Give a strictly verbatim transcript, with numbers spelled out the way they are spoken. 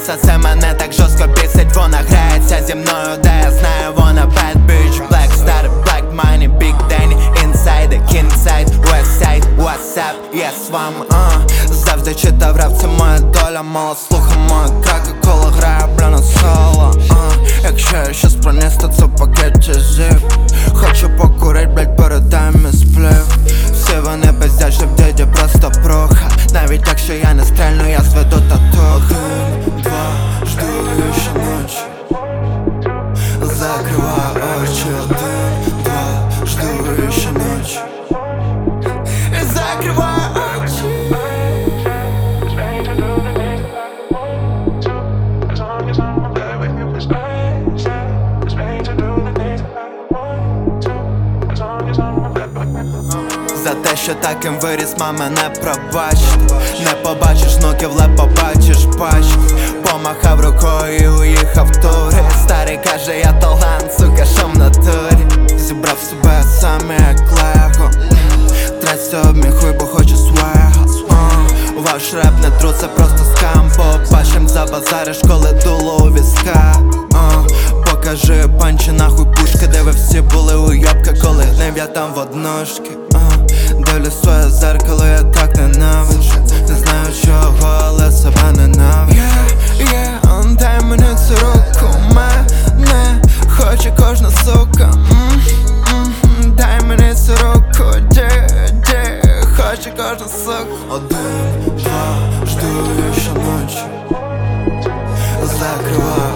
зізнається, це мене так жорстко бісить. Вона грається зі мною, де я знаю, вона bad bitch. Black star, black money, big Danny, inside, king side, west side, what's up, yes, вам, uh. Завжди читав рап, це моя доля, мало слухав мої треки, коли граю, бля, на соло, uh. Якщо я щось проніс, то це пакет чи зіп. Хочу покурить, блять, передай мій сплив. Всі вони пиздять, що в діді просто пруха. Навіть якщо я не стрельну, я зведу татух. Один, два, жду щоночі, закриваю очі. Один, два, жду щоночі, закриваю очі. За те, що таким виріс, мама, не пробачить. Не побачиш внуків, але побачиш пачку. Помахав рукою і уїхав в турі. Старий каже, я талант, сука, що в натурі. Зібрав себе сам як лего. Траться об мій хуй, бо хочу свего. uh. Ваш реп не труд, це просто скам. Побачим, забазариш, коли дуло у візка. uh. Покажи панчі, нахуй пушки, де ви всі були уйобка, коли гнив я там в одножки. uh. Дивлю своє зеркало, я так ненавиджу. Не знаю чого, але себе ненавиджу. Yeah, yeah, дай мені цю руку, мене хоче кожна сука. mm, mm, Дай мені цю руку, де, де хоче кожна сука. Один, два, жду щоночі, закриваю